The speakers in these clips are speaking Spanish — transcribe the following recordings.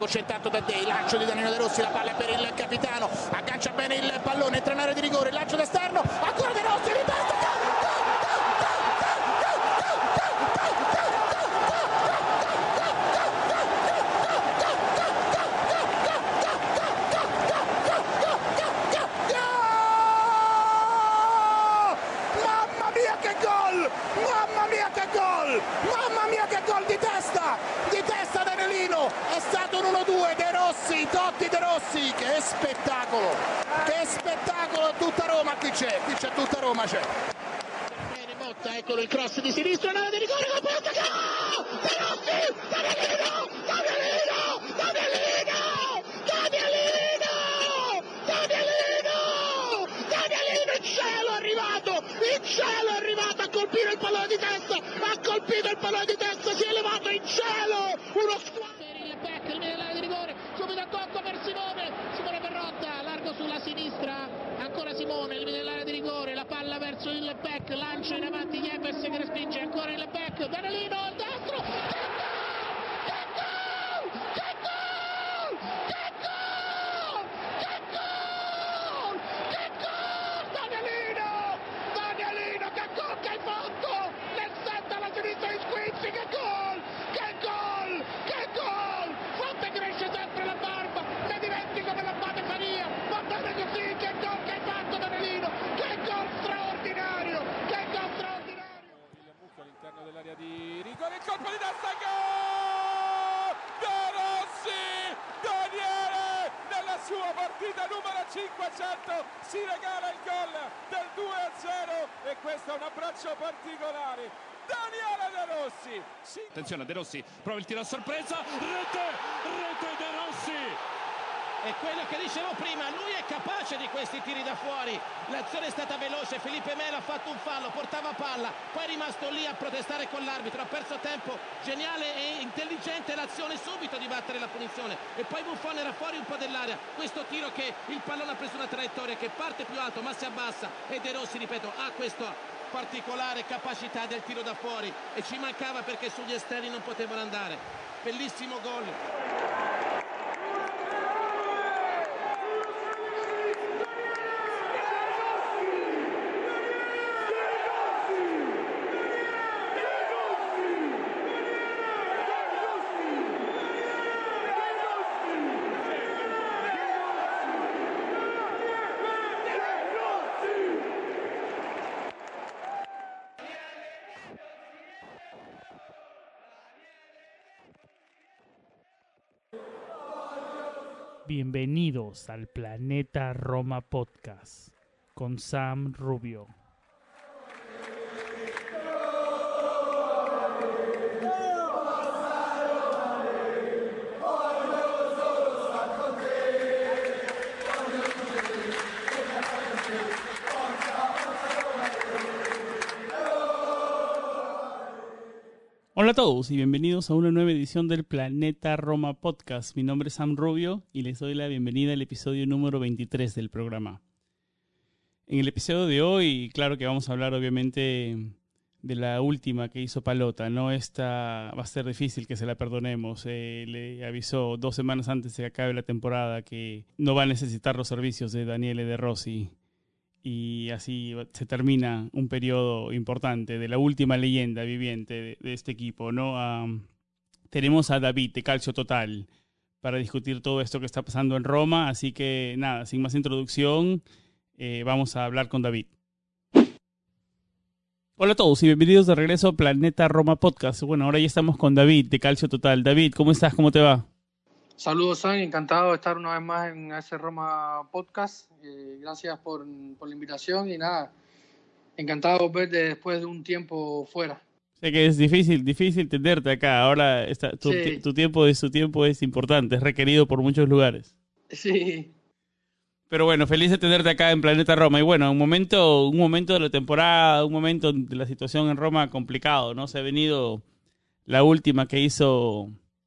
C'è intanto Taddei, lancio di Danilo De Rossi, la palla è per il capitano, aggancia bene il pallone, entra in area di rigore, il lancio d'esterno, ancora De Rossi, di testa, mamma mia che gol, mamma mia che gol, mamma mia che gol di testa Danilino, è stato un 1-2, De Rossi, Totti De Rossi, che spettacolo, tutta Roma qui c'è tutta Roma c'è. Bene Motta, eccolo il cross di sinistra, nella di rigore, la porta, De Rossi, Danilino, in cielo è arrivato a colpire il pallone di testa, si è elevato in cielo, uno squadro per il back, il nell'area di rigore, subito a tocco per Simone Perrotta, largo sulla sinistra, ancora Simone, il nell'area di rigore, la palla verso il back, lancio in avanti Yepes che respinge, ancora il back, Danilino al destro, dell'area di rigore, il colpo di testa, gol! De Rossi, Daniele, nella sua partita numero 500 si regala il gol del 2-0 e questo è un abbraccio particolare. Daniele De Rossi. Sì. Attenzione, De Rossi prova il tiro a sorpresa, rete De Rossi. È quello che dicevo prima, lui è capace di questi tiri da fuori, l'azione è stata veloce, Felipe Melo ha fatto un fallo, portava palla, poi è rimasto lì a protestare con l'arbitro, ha perso tempo, geniale e intelligente l'azione subito di battere la punizione e poi Buffon era fuori un po' dell'area, questo tiro che il pallone ha preso una traiettoria che parte più alto ma si abbassa e De Rossi, ripeto, ha questa particolare capacità del tiro da fuori e ci mancava perché sugli esterni non potevano andare, bellissimo gol. Bienvenidos al Planeta Roma Podcast con Sam Rubio. Hola a todos y bienvenidos a una nueva edición del Planeta Roma Podcast. Mi nombre es Sam Rubio y les doy la bienvenida al episodio número 23 del programa. En el episodio de hoy, claro que vamos a hablar obviamente de la última que hizo Pallotta, ¿no? Esta va a ser difícil que se la perdonemos. Le avisó 2 semanas antes de que acabe la temporada que no va a necesitar los servicios de Daniele De Rossi. Y así se termina un periodo importante de la última leyenda viviente de este equipo, ¿no? Tenemos a David de Calcio Total para discutir todo esto que está pasando en Roma, así que nada, sin más introducción, vamos a hablar con David. Hola a todos y bienvenidos de regreso a Planeta Roma Podcast. Bueno, ahora ya estamos con David de Calcio Total. David, ¿cómo estás? ¿Cómo te va? Saludos, Sam, encantado de estar una vez más en ese Roma Podcast. Gracias por la invitación y nada, encantado de volver después de un tiempo fuera. Sé que es difícil tenerte acá. Ahora tu tiempo es importante, es requerido por muchos lugares. Sí. Pero bueno, feliz de tenerte acá en Planeta Roma. Y bueno, un momento de la temporada, un momento de la situación en Roma complicado, ¿no? Se ha venido la última que hizo,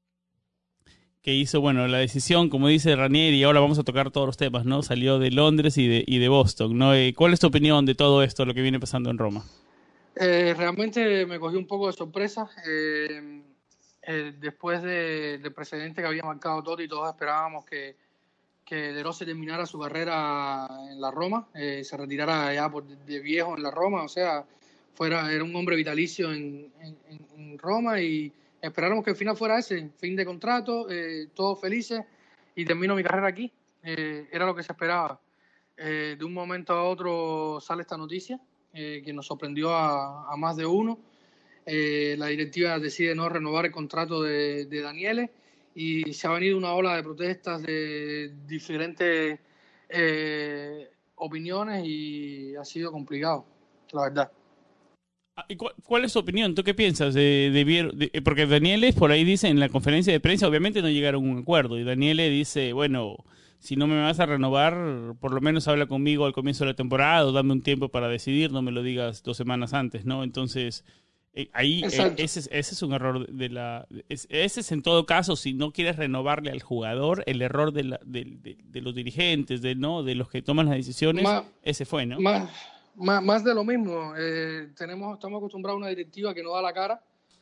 bueno, la decisión, como dice Ranieri, y ahora vamos a tocar todos los temas, ¿no? Salió de Londres y de Boston, ¿no? ¿Cuál es tu opinión de todo esto, lo que viene pasando en Roma? Realmente me cogió un poco de sorpresa. después del precedente que había marcado Totti, todos esperábamos que De Rossi terminara su carrera en la Roma, se retirara ya de viejo en la Roma, o sea, era un hombre vitalicio en Roma, y esperáramos que el final fuera ese, fin de contrato, todos felices, y termino mi carrera aquí. Era lo que se esperaba. De un momento a otro sale esta noticia, que nos sorprendió a más de uno. La directiva decide no renovar el contrato de Daniele, y se ha venido una ola de protestas de diferentes opiniones, y ha sido complicado, la verdad. ¿Y cuál es tu opinión? ¿Tú qué piensas? Porque Daniele por ahí dice en la conferencia de prensa, obviamente no llegaron a un acuerdo, y Daniele dice, bueno, si no me vas a renovar, por lo menos habla conmigo al comienzo de la temporada, o dame un tiempo para decidir, no me lo digas 2 semanas antes, ¿no? Entonces, ahí ese es un error ese es en todo caso, si no quieres renovarle al jugador, el error de los dirigentes, de los que toman las decisiones, ese fue, ¿no? Más de lo mismo. Estamos acostumbrados a una directiva que no da la cara.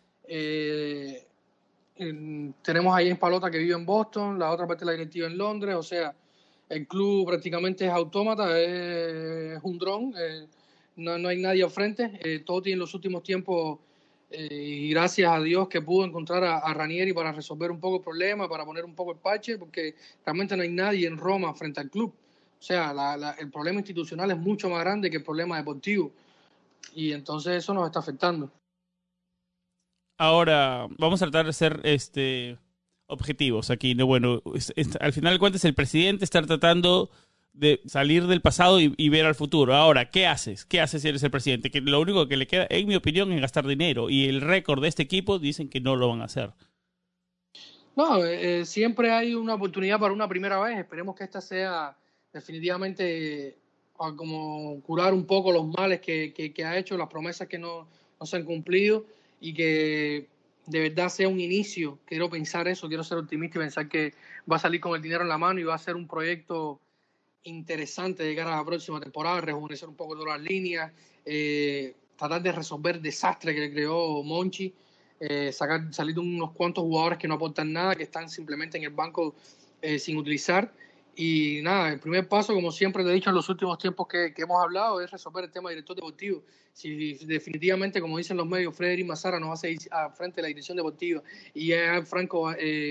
Tenemos ahí en Palota, que vive en Boston, la otra parte de la directiva en Londres, o sea, el club prácticamente es autómata, es un dron, no hay nadie al frente. Totti en los últimos tiempos, y gracias a Dios que pudo encontrar a Ranieri para resolver un poco el problema, para poner un poco el parche, porque realmente no hay nadie en Roma frente al club. O sea, el problema institucional es mucho más grande que el problema deportivo, y entonces eso nos está afectando. Ahora, vamos a tratar de ser objetivos aquí, ¿no? Bueno, al final de cuentas el presidente está tratando de salir del pasado y ver al futuro. Ahora, ¿qué haces? ¿Qué haces si eres el presidente? Que lo único que le queda, en mi opinión, es gastar dinero, y el récord de este equipo dicen que no lo van a hacer. No, siempre hay una oportunidad para una primera vez. Esperemos que esta sea definitivamente como curar un poco los males que ha hecho, las promesas que no se han cumplido, y que de verdad sea un inicio. Quiero pensar eso, quiero ser optimista y pensar que va a salir con el dinero en la mano y va a ser un proyecto interesante de cara a la próxima temporada, rejuvenecer un poco todas las líneas, tratar de resolver el desastre que le creó Monchi, salir de unos cuantos jugadores que no aportan nada, que están simplemente en el banco sin utilizar. Y nada, el primer paso, como siempre te he dicho en los últimos tiempos que hemos hablado, es resolver el tema de director deportivo. Si definitivamente, como dicen los medios, Frederic Massara no va a seguir al frente de la dirección deportiva, y Franco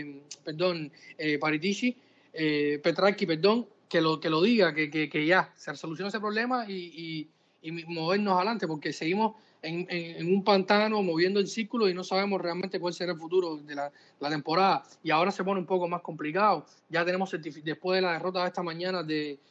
Paratici, Petrarchi, que lo diga, que ya se soluciona ese problema, y movernos adelante, porque seguimos en un pantano moviendo en círculos y no sabemos realmente cuál será el futuro de la temporada. Y ahora se pone un poco más complicado. Ya tenemos, después de la derrota de esta mañana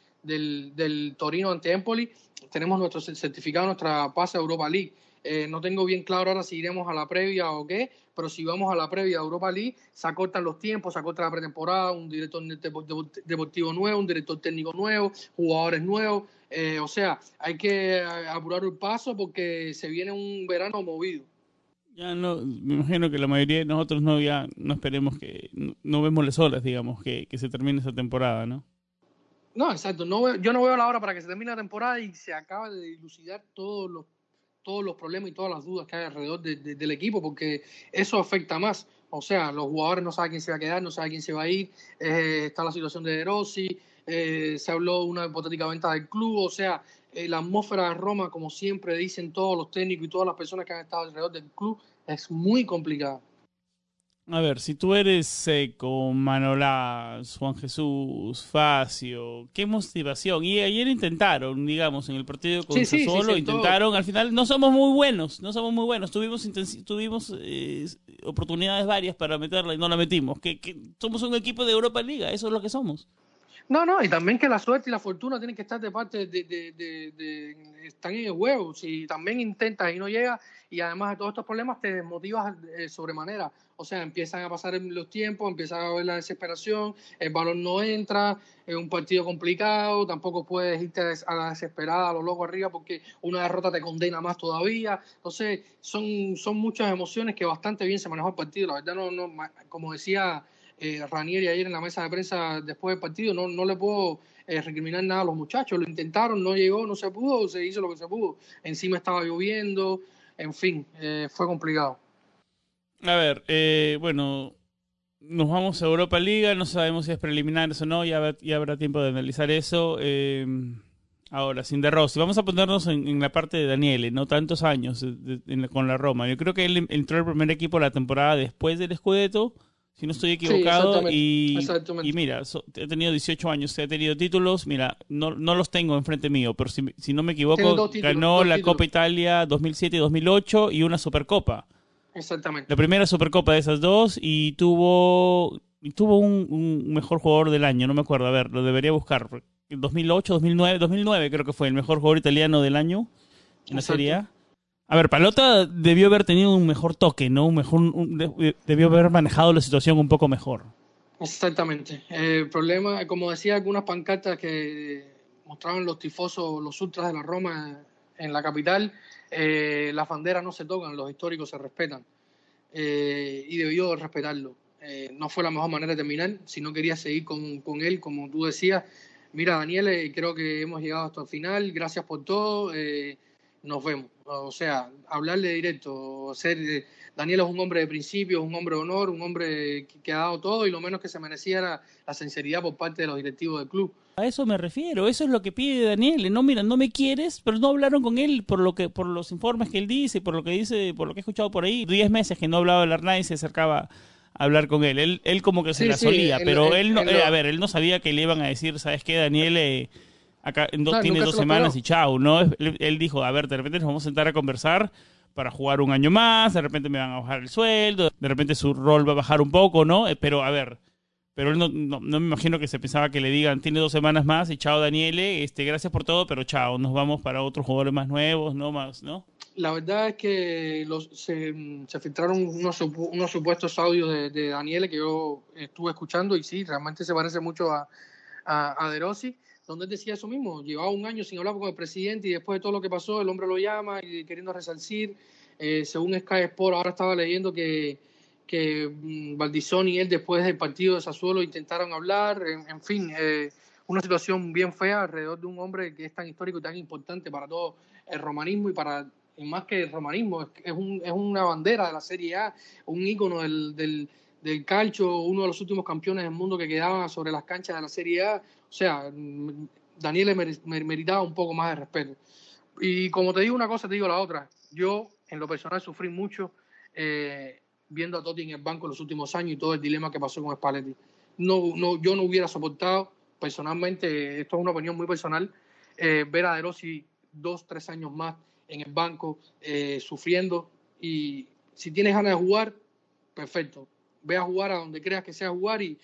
del Torino ante Empoli, tenemos nuestro certificado, nuestra pase a Europa League. No tengo bien claro ahora si iremos a la previa o qué, pero si vamos a la previa a Europa League, se acortan los tiempos, se acorta la pretemporada, un director deportivo nuevo, un director técnico nuevo, jugadores nuevos. O sea, hay que apurar el paso porque se viene un verano movido. Ya no, me imagino que la mayoría de nosotros no esperemos no vemos las olas, digamos, que se termine esa temporada, ¿no? No, exacto. Yo no veo la hora para que se termine la temporada y se acabe de dilucidar todos los problemas y todas las dudas que hay alrededor del equipo, porque eso afecta más. O sea, los jugadores no saben quién se va a quedar, no saben quién se va a ir. Está la situación de De Rossi, se habló de una hipotética venta del club. O sea, la atmósfera de Roma, como siempre dicen todos los técnicos y todas las personas que han estado alrededor del club, es muy complicada. A ver, si tú eres Seco, Manolás, Juan Jesús, Facio, qué motivación. Y ayer intentaron, digamos, en el partido con Sassuolo, intentaron, al final no somos muy buenos. Tuvimos oportunidades varias para meterla y no la metimos. Que somos un equipo de Europa Liga, eso es lo que somos. No, y también que la suerte y la fortuna tienen que estar de parte están en el juego. Si también intentas y no llegas, y además de todos estos problemas te desmotivas sobremanera. O sea, empiezan a pasar los tiempos, empiezan a ver la desesperación, el balón no entra, es un partido complicado, tampoco puedes irte a la desesperada, a lo loco arriba, porque una derrota te condena más todavía. Entonces, son muchas emociones que bastante bien se manejó el partido. La verdad, no como decía Ranieri ayer en la mesa de prensa después del partido, no le puedo recriminar nada a los muchachos. Lo intentaron, no llegó, no se pudo, se hizo lo que se pudo. Encima estaba lloviendo, en fin, fue complicado. A ver, bueno, nos vamos a Europa Liga, no sabemos si es preliminares o no, ya habrá tiempo de analizar eso. Ahora, sin De Rossi, vamos a ponernos en la parte de Daniele, no tantos años con la Roma. Yo creo que él entró al primer equipo la temporada después del Scudetto, si no estoy equivocado, sí, y mira, he tenido 18 años, he tenido títulos, mira, no los tengo enfrente mío, pero si no me equivoco, ganó la Copa Italia 2007 y 2008 y una Supercopa. Exactamente. La primera Supercopa de esas dos y tuvo un mejor jugador del año, no me acuerdo, a ver, lo debería buscar. 2008, 2009 creo que fue el mejor jugador italiano del año en la Serie A. A ver, Pallotta debió haber tenido un mejor toque, ¿no? Debió haber manejado la situación un poco mejor. Exactamente. El problema, como decía, algunas pancartas que mostraban los tifosos, los ultras de la Roma en la capital, las banderas no se tocan, los históricos se respetan. Y debió respetarlo. No fue la mejor manera de terminar. Si no quería seguir con él, como tú decías, mira, Daniele, creo que hemos llegado hasta el final, gracias por todo, nos vemos. O sea, hablarle directo, Daniele es un hombre de principios, un hombre de honor, un hombre que ha dado todo y lo menos que se merecía era la sinceridad por parte de los directivos del club. A eso me refiero, eso es lo que pide Daniele. No, mira, no me quieres, pero no hablaron con él por los informes que él dice, por lo que he escuchado por ahí. 10 meses que no hablaba Lerna y se acercaba a hablar con él. Él como que se la solía, pero él no sabía que le iban a decir, ¿sabes qué, Daniele? Acá tiene 2 semanas y chau, ¿no? Él dijo, a ver, de repente nos vamos a sentar a conversar para jugar un año más, de repente me van a bajar el sueldo, de repente su rol va a bajar un poco, ¿no? Pero a ver, pero él no me imagino que se pensaba que le digan, tiene 2 semanas más y chao Daniele, gracias por todo, pero chao, nos vamos para otros jugadores más nuevos, ¿no? La verdad es que se filtraron unos supuestos audios de Daniele que yo estuve escuchando y sí, realmente se parece mucho a De Rossi, donde él decía eso mismo, llevaba un año sin hablar con el presidente y después de todo lo que pasó, el hombre lo llama y queriendo resarcir. Según Sky Sport, ahora estaba leyendo que Baldisson y él después del partido de Sassuolo intentaron hablar, en fin, una situación bien fea alrededor de un hombre que es tan histórico y tan importante para todo el romanismo y más que el romanismo, es una bandera de la Serie A, un ícono del calcio, uno de los últimos campeones del mundo que quedaban sobre las canchas de la Serie A. O sea, Daniele meritaba un poco más de respeto. Y como te digo una cosa, te digo la otra. Yo, en lo personal, sufrí mucho viendo a Totti en el banco en los últimos años y todo el dilema que pasó con Spalletti. Yo no hubiera soportado, personalmente, esto es una opinión muy personal, ver a De Rossi 2-3 años más en el banco, sufriendo. Y si tienes ganas de jugar, perfecto. Ve a jugar a donde creas que sea jugar y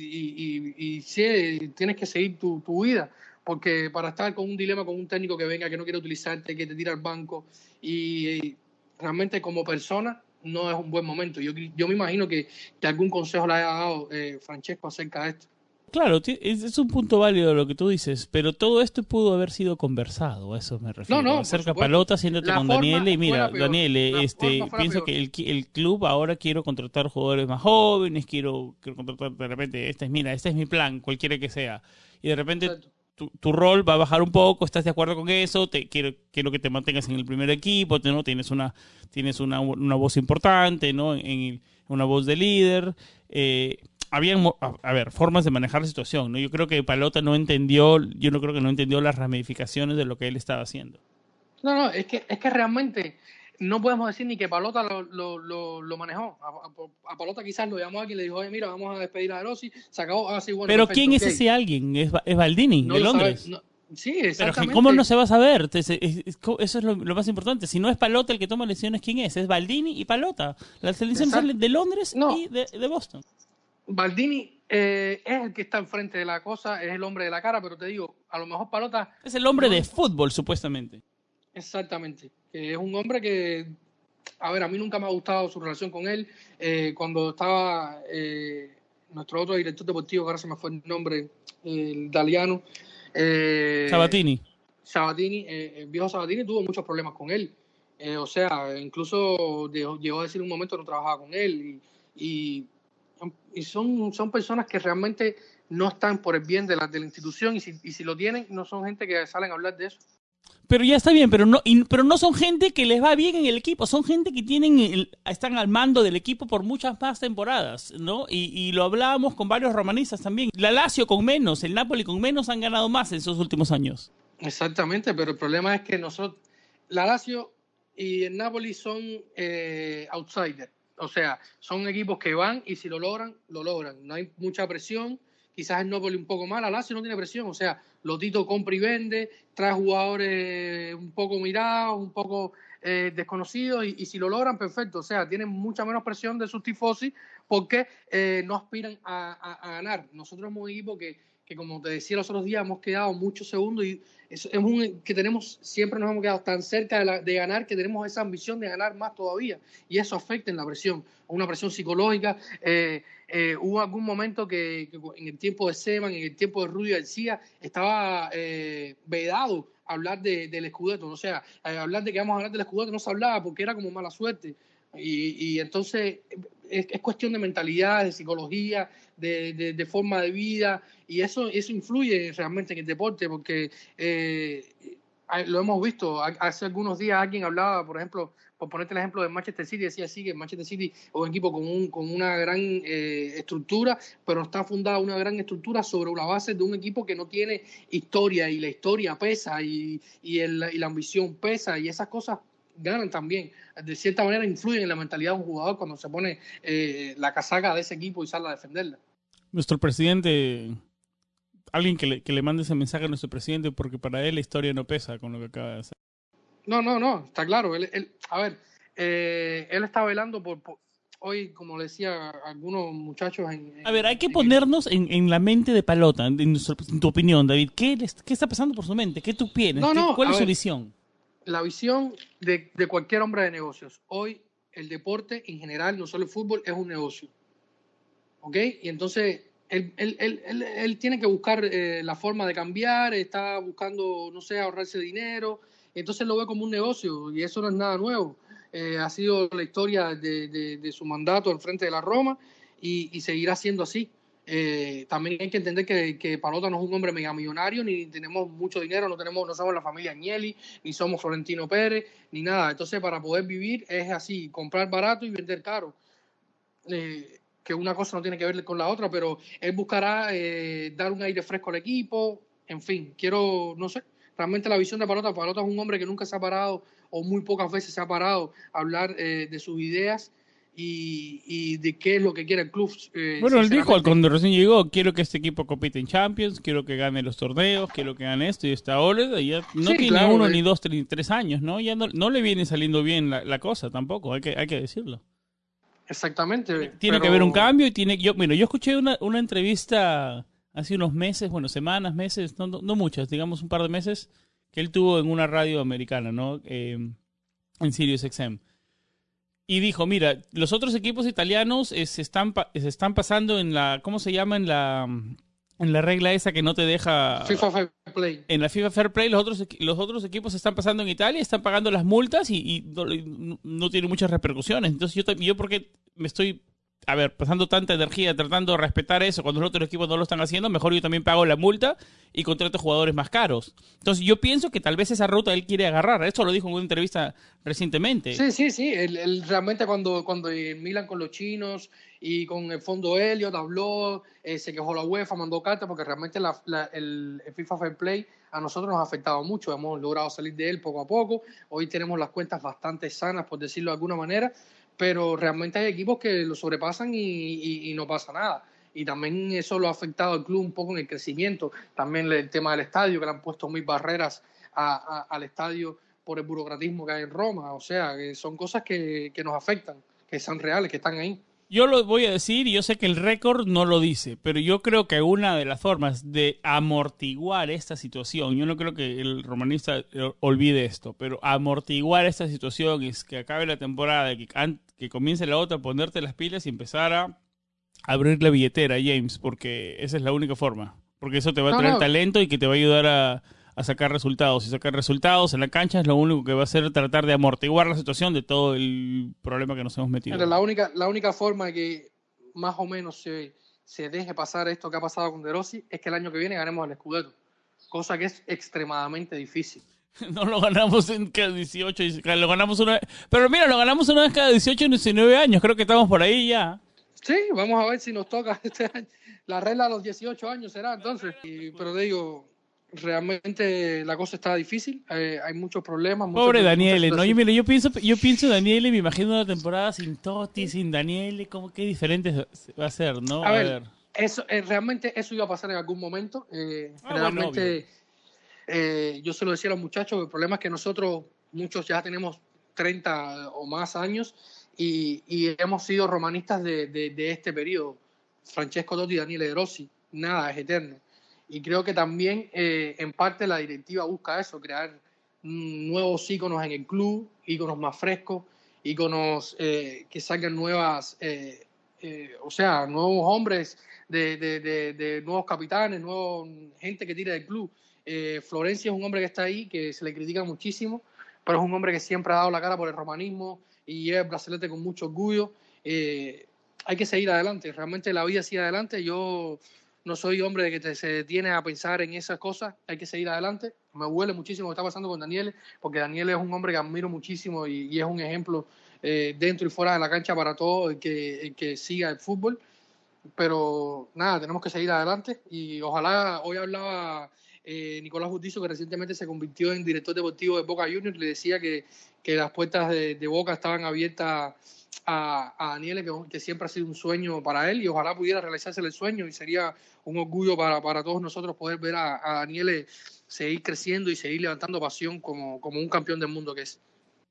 tienes que seguir tu vida, porque para estar con un dilema con un técnico que venga, que no quiere utilizarte, que te tira al banco y realmente como persona no es un buen momento. Yo me imagino que algún consejo le haya dado Francesco acerca de esto. Claro, es un punto válido lo que tú dices, pero todo esto pudo haber sido conversado, a eso me refiero. No, acerca Pallotta, siéntate con Daniele y mira, Daniele, piensa que el club ahora quiero contratar jugadores más jóvenes, quiero contratar de repente, este es mi plan, cualquiera que sea. Y de repente tu rol va a bajar un poco, ¿estás de acuerdo con eso? Quiero que te mantengas en el primer equipo, ¿no? Tienes una voz importante, ¿no? Una voz de líder. Habían, formas de manejar la situación, ¿no? Yo creo que Pallotta no entendió las ramificaciones de lo que él estaba haciendo. No, es que realmente no podemos decir ni que Pallotta lo manejó. A Pallotta quizás lo llamó a alguien y le dijo, oye, mira, vamos a despedir a De Rossi, se acabó, así bueno. Pero perfecto, ¿quién es ese alguien? ¿Es Baldini, de Londres? Sí, exactamente. Pero ¿cómo no se va a saber? Eso es lo más importante. Si no es Pallotta el que toma decisiones, ¿quién es? Es Baldini y Pallotta. Las selecciones salen de Londres y de Boston. Baldini es el que está enfrente de la cosa, es el hombre de la cara, pero te digo, a lo mejor Pallotta... Es el hombre de fútbol, supuestamente. Exactamente, que es un hombre que, a ver, a mí nunca me ha gustado su relación con él. Cuando estaba nuestro otro director deportivo, que ahora se me fue el nombre, el italiano. Sabatini. El viejo Sabatini tuvo muchos problemas con él. O sea, incluso llegó a decir un momento que no trabajaba con él y son personas que realmente no están por el bien de la institución y si lo tienen, no son gente que salen a hablar de eso. Pero ya está bien, pero no son gente que les va bien en el equipo, son gente que están al mando del equipo por muchas más temporadas, ¿no? Y lo hablábamos con varios romanistas también. La Lazio con menos, el Napoli con menos han ganado más en esos últimos años. Exactamente, pero el problema es que la Lazio y el Napoli son outsiders. O sea, son equipos que van y si lo logran, lo logran. No hay mucha presión. Quizás el Napoli un poco más, la Lazio no tiene presión. O sea, Lotito compra y vende, trae jugadores un poco mirados, un poco desconocidos y si lo logran, perfecto. O sea, tienen mucha menos presión de sus tifosi porque no aspiran a ganar. Nosotros somos un equipo que como te decía los otros días, hemos quedado muchos segundos y siempre nos hemos quedado tan cerca de ganar que tenemos esa ambición de ganar más todavía y eso afecta en la presión, una presión psicológica. Hubo algún momento que en el tiempo de Seman, en el tiempo de Rudy García, estaba vedado hablar del Scudetto, o sea, hablar de que vamos a hablar del Scudetto no se hablaba porque era como mala suerte. Y entonces es cuestión de mentalidad, de psicología, de forma de vida y eso influye realmente en el deporte porque lo hemos visto. Hace algunos días alguien hablaba, por ejemplo, por ponerte el ejemplo de Manchester City, decía así que Manchester City es un equipo con una gran estructura, pero está fundada una gran estructura sobre la base de un equipo que no tiene historia y la historia pesa y la ambición pesa y esas cosas ganan también. De cierta manera influyen en la mentalidad de un jugador cuando se pone la casaca de ese equipo y sale a defenderla. Nuestro presidente, alguien que le mande ese mensaje a nuestro presidente porque para él la historia no pesa con lo que acaba de hacer. No, está claro. Él está velando por hoy, como le decía a algunos muchachos. A ver, hay que ponernos en la mente de Palota, en tu opinión, David. ¿Qué está pasando por su mente? ¿Qué tú piensas? ¿Cuál es su visión? La visión de cualquier hombre de negocios. Hoy el deporte en general, no solo el fútbol, es un negocio. ¿Ok? Y entonces él tiene que buscar la forma de cambiar, está buscando, no sé, ahorrarse dinero. Entonces lo ve como un negocio y eso no es nada nuevo. Ha sido la historia de su mandato al frente de la Roma y seguirá siendo así. También hay que entender que Palota no es un hombre megamillonario, ni tenemos mucho dinero, no somos la familia Agnelli, ni somos Florentino Pérez, ni nada. Entonces, para poder vivir es así, comprar barato y vender caro. Que una cosa no tiene que ver con la otra, pero él buscará dar un aire fresco al equipo. En fin, no sé, realmente la visión de Palota es un hombre que nunca se ha parado, o muy pocas veces se ha parado a hablar de sus ideas y de qué es lo que quiere el club. Bueno, él dijo cuando recién llegó, quiero que este equipo compita en Champions, quiero que gane los torneos, quiero que gane esto y esta hora. Ya no tiene claro, 1 ni 2 ni 3 años, ¿no? Ya no le viene saliendo bien la cosa tampoco, hay que decirlo. Exactamente. Tiene que haber un cambio y yo escuché una entrevista hace unos meses, semanas, meses, no muchas, digamos un par de meses, que él tuvo en una radio americana, ¿no? En Sirius XM. Y dijo, mira, los otros equipos italianos se están pasando en la, ¿cómo se llama? En la regla esa que no te deja... FIFA Fair Play. En la FIFA Fair Play los otros equipos se están pasando en Italia, están pagando las multas y no tiene muchas repercusiones. Entonces yo porque me estoy, pasando tanta energía tratando de respetar eso cuando los otros equipos no lo están haciendo, mejor yo también pago la multa y contrato jugadores más caros. Entonces yo pienso que tal vez esa ruta él quiere agarrar. Eso lo dijo en una entrevista recientemente. Sí. Él realmente cuando Milan con los chinos y con el fondo Elliott habló, se quejó la UEFA, mandó carta porque realmente el FIFA Fair Play a nosotros nos ha afectado mucho. Hemos logrado salir de él poco a poco. Hoy tenemos las cuentas bastante sanas, por decirlo de alguna manera, pero realmente hay equipos que lo sobrepasan y no pasa nada. Y también eso lo ha afectado al club un poco en el crecimiento. También el tema del estadio, que le han puesto mil barreras al estadio por el burocratismo que hay en Roma. O sea, que son cosas que nos afectan, que son reales, que están ahí. Yo lo voy a decir y yo sé que el récord no lo dice, pero yo creo que una de las formas de amortiguar esta situación, yo no creo que el romanista olvide esto, pero amortiguar esta situación es que acabe la temporada, que comience la otra, ponerte las pilas y empezar a abrir la billetera, James, porque esa es la única forma. Porque eso te va a traer talento y que te va a ayudar a sacar resultados. Y sacar resultados en la cancha es lo único que va a hacer tratar de amortiguar la situación de todo el problema que nos hemos metido. Pero la única forma que más o menos se deje pasar esto que ha pasado con De Rossi es que el año que viene ganemos el Scudetto. Cosa que es extremadamente difícil. No lo ganamos en cada 18, lo ganamos una vez. Pero mira, lo ganamos una vez cada 18 y 19 años. Creo que estamos por ahí ya. Sí, vamos a ver si nos toca este año. La regla a los 18 años será entonces. Pero te digo, realmente la cosa está difícil. Hay muchos problemas. Pobre Daniele, ¿no? Yo pienso en Daniele y me imagino una temporada sin Totti, sin Daniele. ¿Cómo qué diferente va a ser, no? A ver. Eso, realmente eso iba a pasar en algún momento. Realmente, yo se lo decía a los muchachos, el problema es que nosotros, muchos ya tenemos 30 o más años y hemos sido romanistas de este periodo. Francesco Totti y Daniele De Rossi, nada es eterno. Y creo que también, en parte, la directiva busca eso, crear nuevos íconos en el club, íconos más frescos, íconos que salgan nuevas, nuevos hombres de nuevos capitanes, gente que tira del club. Florenzi es un hombre que está ahí, que se le critica muchísimo, pero es un hombre que siempre ha dado la cara por el romanismo y lleva el brazalete con mucho orgullo. Hay que seguir adelante, realmente la vida sigue adelante. Yo no soy hombre de que se detiene a pensar en esas cosas, hay que seguir adelante. Me huele muchísimo lo que está pasando con Daniele, porque Daniele es un hombre que admiro muchísimo y es un ejemplo dentro y fuera de la cancha para todo el que siga el fútbol. Pero nada, tenemos que seguir adelante y ojalá. Hoy hablaba Nicolás Burdizo, que recientemente se convirtió en director deportivo de Boca Juniors, le decía que las puertas de Boca estaban abiertas a Daniele, que siempre ha sido un sueño para él, y ojalá pudiera realizarse el sueño, y sería un orgullo para todos nosotros poder ver a Daniele seguir creciendo y seguir levantando pasión como un campeón del mundo que es.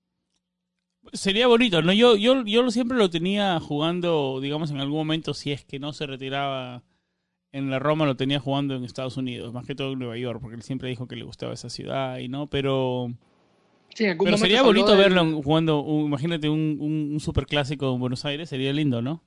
Sería bonito, ¿no? Yo siempre lo tenía jugando, digamos, en algún momento, si es que no se retiraba en la Roma, lo tenía jugando en Estados Unidos, más que todo en Nueva York, porque él siempre dijo que le gustaba esa ciudad, y no, pero sería bonito verlo jugando, imagínate, un superclásico en Buenos Aires, sería lindo, ¿no?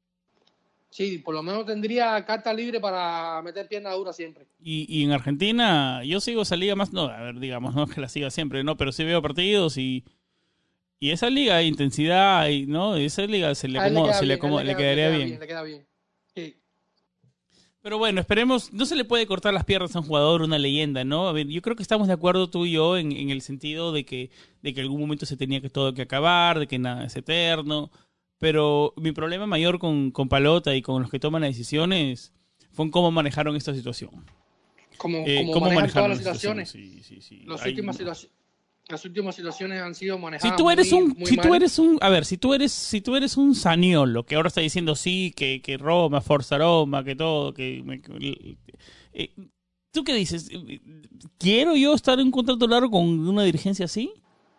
Sí, por lo menos tendría carta libre para meter pierna dura siempre. Y en Argentina, yo sigo esa liga más, no, a ver, digamos, no es que la siga siempre, no, pero sí veo partidos y esa liga de intensidad, ¿no? Esa liga le quedaría bien. Le queda bien. Sí. Pero bueno, esperemos, no se le puede cortar las piernas a un jugador, una leyenda, ¿no? A ver, yo creo que estamos de acuerdo tú y yo en el sentido de que en algún momento se tenía todo que acabar, de que nada es eterno, pero mi problema mayor con Pallotta y con los que toman las decisiones fue en cómo manejaron esta situación. Cómo manejan todas las situaciones. Sí. Las últimas situaciones han sido manejadas si tú eres un Zaniolo, que ahora está diciendo sí, que Roma, Forza Roma, que todo, ¿tú qué dices? ¿Quiero yo estar en un contrato largo con una dirigencia así?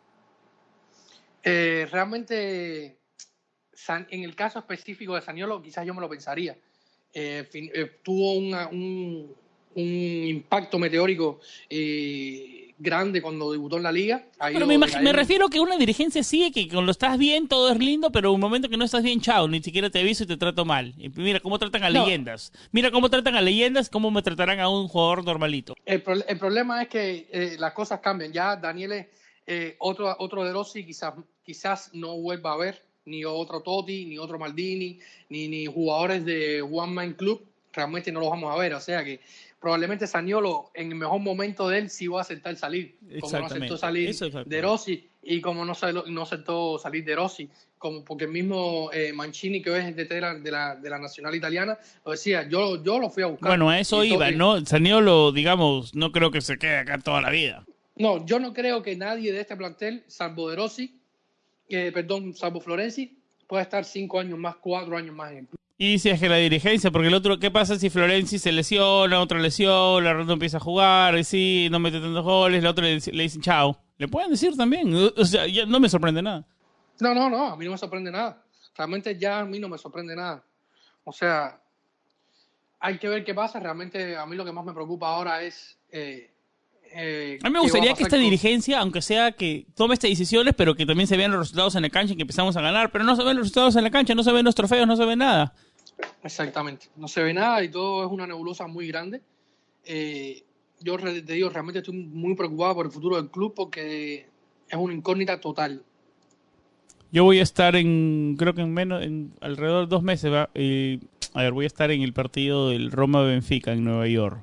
Realmente, en el caso específico de Zaniolo, quizás yo me lo pensaría. Tuvo un impacto meteórico grande cuando debutó en la liga. Pero me refiero que una dirigencia sigue que cuando estás bien todo es lindo, pero un momento que no estás bien, chao, ni siquiera te aviso y te trato mal. Y mira cómo tratan a leyendas. Mira cómo tratan a leyendas, cómo me tratarán a un jugador normalito. El problema es que las cosas cambian. Ya Daniele, otro De Rossi quizás no vuelva a ver, ni otro Totti, ni otro Maldini, ni jugadores de One Man Club, realmente no los vamos a ver. O sea que probablemente Zaniolo, en el mejor momento de él, sí va a aceptar salir. Como no aceptó salir De Rossi y como no aceptó salir De Rossi. Porque el mismo Mancini, que es de la Nacional Italiana, lo decía, yo lo fui a buscar. Bueno, a eso iba, ¿no? Zaniolo, digamos, no creo que se quede acá toda la vida. No, yo no creo que nadie de este plantel, salvo De Rossi, salvo Florenzi, pueda estar 5 años más, 4 años más en el club. Y si es que la dirigencia, porque el otro, ¿qué pasa si Florenzi se lesiona, otra lesión, la ronda empieza a jugar, y sí, no mete tantos goles, la otra le dicen chao? Le pueden decir también, o sea, ya no me sorprende nada. No, a mí no me sorprende nada. Realmente ya a mí no me sorprende nada. O sea, hay que ver qué pasa. Realmente a mí lo que más me preocupa ahora es... a mí me gustaría que esta dirigencia, aunque sea que tome estas decisiones, pero que también se vean los resultados en la cancha y que empezamos a ganar, pero no se ven los resultados en la cancha, no se ven los trofeos, no se ve nada. Exactamente, no se ve nada y todo es una nebulosa muy grande. Yo te digo, realmente estoy muy preocupado por el futuro del club porque es una incógnita total. Yo voy a estar creo que en alrededor de 2 meses, voy a estar en el partido del Roma-Benfica en Nueva York.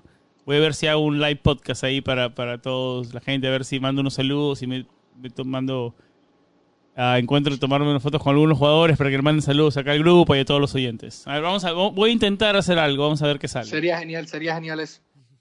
Voy a ver si hago un live podcast ahí para todos, la gente, a ver si mando unos saludos y me mando encuentro de tomarme unas fotos con algunos jugadores para que le manden saludos acá al grupo y a todos los oyentes. A ver, voy a intentar hacer algo, vamos a ver qué sale. Sería genial eso.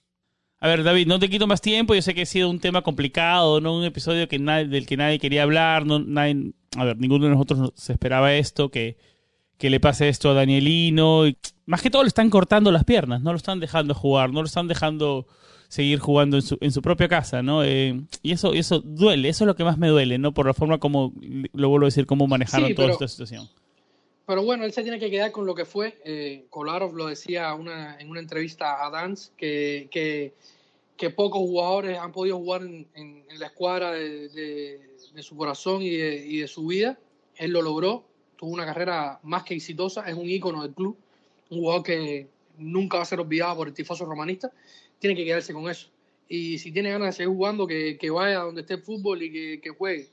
A ver, David, no te quito más tiempo, yo sé que ha sido un tema complicado, ¿no? Un episodio del que nadie quería hablar, ninguno de nosotros se esperaba esto, que le pase esto a Danielino. Y más que todo le están cortando las piernas, no lo están dejando jugar, no lo están dejando seguir jugando en su propia casa, ¿no? Y eso duele, eso es lo que más me duele, ¿no? Por la forma como, lo vuelvo a decir, cómo manejaron toda esta situación. Pero bueno, él se tiene que quedar con lo que fue. Kolarov lo decía en una entrevista a Dance, que pocos jugadores han podido jugar en la escuadra de su corazón y de su vida. Él lo logró, tuvo una carrera más que exitosa, es un ícono del club, un jugador que nunca va a ser olvidado por el tifoso romanista. Tiene que quedarse con eso. Y si tiene ganas de seguir jugando, que vaya donde esté el fútbol y que juegue,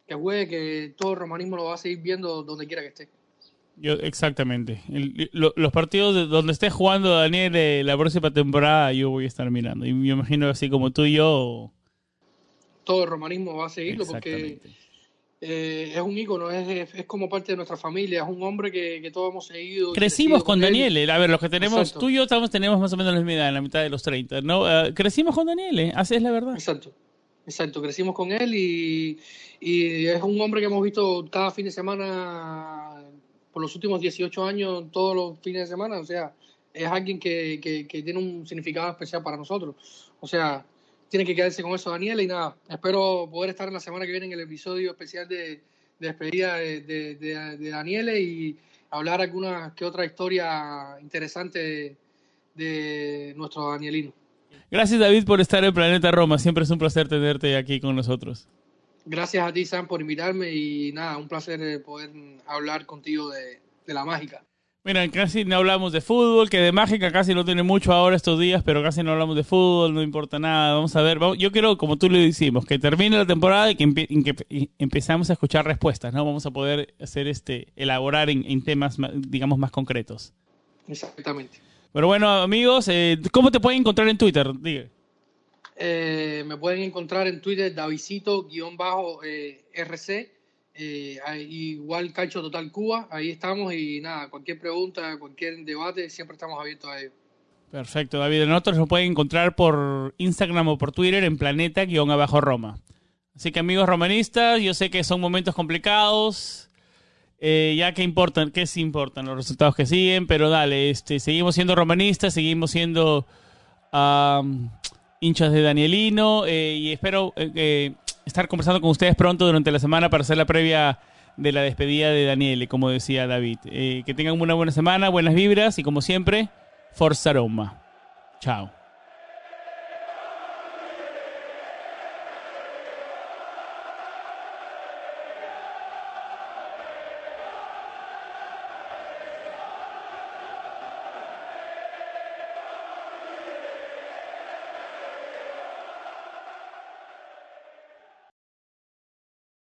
que todo el romanismo lo va a seguir viendo donde quiera que esté. Exactamente. Los partidos donde esté jugando Daniel la próxima temporada, yo voy a estar mirando. Y me imagino así como tú y yo. Todo el romanismo va a seguirlo porque es un ícono, es como parte de nuestra familia, es un hombre que todos hemos seguido. Crecimos con Daniel. A ver, los que tenemos, Exacto. Tú y yo tenemos más o menos la misma edad, en la mitad de los 30, ¿no? Crecimos con Daniel, así es la verdad. Exacto, crecimos con él y es un hombre que hemos visto cada fin de semana por los últimos 18 años, todos los fines de semana. O sea, es alguien que tiene un significado especial para nosotros. O sea, tiene que quedarse con eso Daniel y nada. Espero poder estar en la semana que viene en el episodio especial de despedida de Daniel y hablar alguna que otra historia interesante de nuestro Danielino. Gracias, David, por estar en Planeta Roma. Siempre es un placer tenerte aquí con nosotros. Gracias a ti, Sam, por invitarme y nada, un placer poder hablar contigo de la mágica. Mira, casi no hablamos de fútbol, que de mágica casi no tiene mucho ahora estos días, pero casi no hablamos de fútbol, no importa nada. Vamos a ver, yo quiero, como tú lo decimos, que termine la temporada y que empezamos a escuchar respuestas, ¿no? Vamos a poder hacer elaborar en temas, digamos, más concretos. Exactamente. Pero bueno, amigos, ¿cómo te pueden encontrar en Twitter? Diga. Me pueden encontrar en Twitter Davidcito_RC, igual Calcio Total Cuba, ahí estamos y nada, cualquier pregunta, cualquier debate, siempre estamos abiertos a ello. Perfecto, David. Nosotros nos pueden encontrar por Instagram o por Twitter en Planeta_Roma. Así que amigos romanistas, yo sé que son momentos complicados, ya que importan, ¿qué sí importan? Los resultados que siguen, pero dale, seguimos siendo romanistas, seguimos siendo hinchas de Danielino y espero estar conversando con ustedes pronto durante la semana para hacer la previa de la despedida de Daniele, como decía David. Que tengan una buena semana, buenas vibras y como siempre, Forza Roma. Chao.